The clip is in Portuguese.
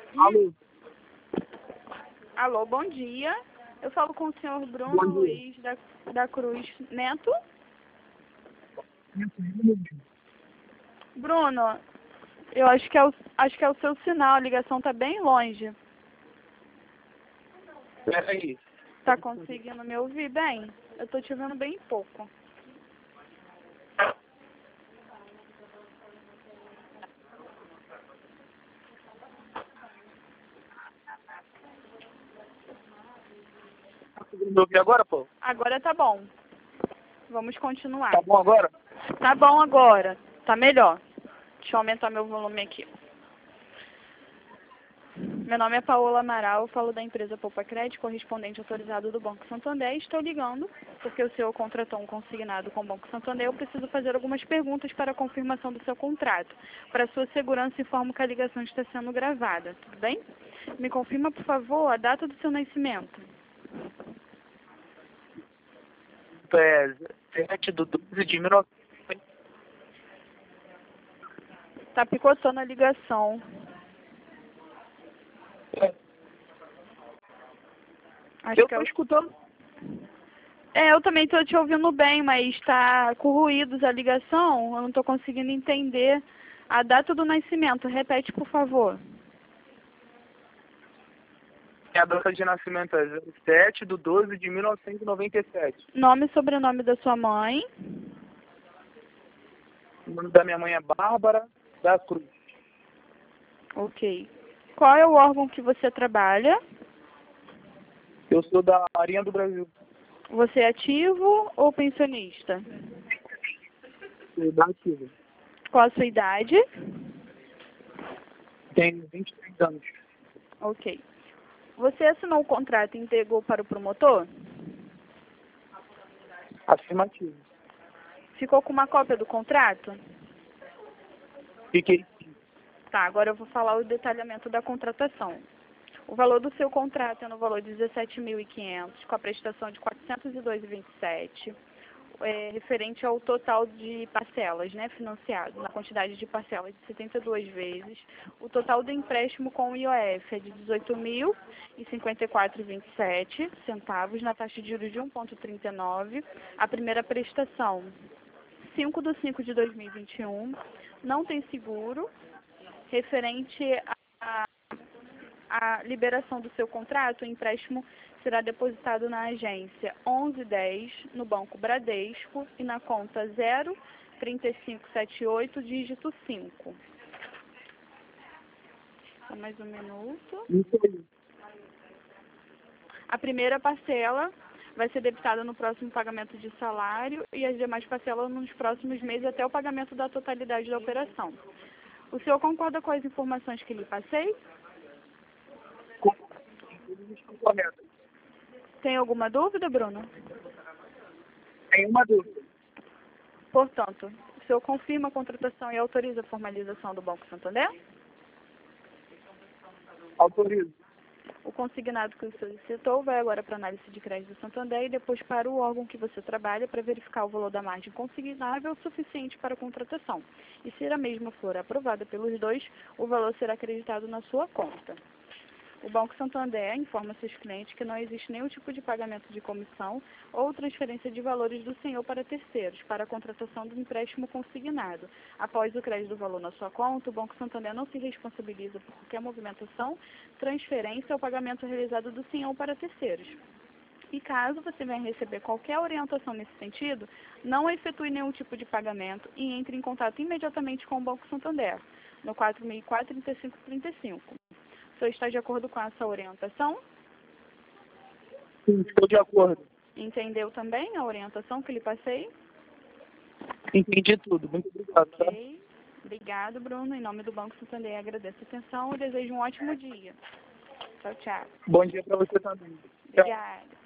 Alô? Alô, bom dia. Eu falo com o senhor Bruno Bom dia. Luiz da Cruz Neto. Bruno, eu acho que é o seu sinal, a ligação está bem longe. Peraí. Tá conseguindo me ouvir bem? Eu tô te ouvindo bem pouco. Tá conseguindo me ouvir agora, pô? Agora tá bom. Vamos continuar. Tá bom agora? Tá bom agora. Tá melhor. Deixa eu aumentar meu volume aqui. Meu nome é Paola Amaral, eu falo da empresa Poupa Crédito, correspondente autorizado do Banco Santander, e estou ligando porque o senhor contratou um consignado com o Banco Santander. Eu preciso fazer algumas perguntas para a confirmação do seu contrato. Para sua segurança, informo que a ligação está sendo gravada, tudo bem? Me confirma, por favor, a data do seu nascimento. É 7/12/19... Tá picotando a ligação. Acho Eu que é tô o... escutando. Eu também estou te ouvindo bem, mas está com ruídos a ligação. Eu não estou conseguindo entender a data do nascimento. Repete, por favor. A data de nascimento é 7/12/1997. Nome e sobrenome da sua mãe. O nome da minha mãe é Bárbara da Cruz. Ok. Qual é o órgão que você trabalha? Eu sou da Marinha do Brasil. Você é ativo ou pensionista? Sou da ativa. Qual a sua idade? Tenho 23 anos. Ok. Você assinou o contrato e entregou para o promotor? Afirmativo. Ficou com uma cópia do contrato? Fiquei sim. Tá, agora eu vou falar o detalhamento da contratação. O valor do seu contrato é no valor de R$ 17.500, com a prestação de R$ 402,27, referente ao total de parcelas, né, financiado, na quantidade de parcelas de 72 vezes. O total do empréstimo com o IOF é de R$ 18.054,27 centavos, na taxa de juros de 1,39. A primeira prestação, 5/5/2021, não tem seguro, referente a liberação do seu contrato, o empréstimo será depositado na agência 1110, no Banco Bradesco, e na conta 03578, dígito 5. Só mais um minuto. Isso aí. A primeira parcela vai ser debitada no próximo pagamento de salário e as demais parcelas nos próximos meses até o pagamento da totalidade da operação. O senhor concorda com as informações que lhe passei? Tudo isso correto. Tem alguma dúvida, Bruno? Tem uma dúvida. Portanto, o senhor confirma a contratação e autoriza a formalização do Banco Santander? Autorizo. O consignado que o solicitou vai agora para a análise de crédito do Santander e depois para o órgão que você trabalha para verificar o valor da margem consignável suficiente para a contratação. E se a mesma for aprovada pelos dois, o valor será acreditado na sua conta. O Banco Santander informa seus clientes que não existe nenhum tipo de pagamento de comissão ou transferência de valores do senhor para terceiros, para a contratação do empréstimo consignado. Após o crédito do valor na sua conta, o Banco Santander não se responsabiliza por qualquer movimentação, transferência ou pagamento realizado do senhor para terceiros. E caso você venha receber qualquer orientação nesse sentido, não efetue nenhum tipo de pagamento e entre em contato imediatamente com o Banco Santander, no 4004-3535. O senhor está de acordo com essa orientação? Sim, estou de acordo. Entendeu também a orientação que lhe passei? Entendi tudo. Muito obrigado. Tá? Ok. Obrigado, Bruno. Em nome do Banco Santander, agradeço a atenção e desejo um ótimo dia. Tchau, tchau. Bom dia para você também. Tchau. Obrigada.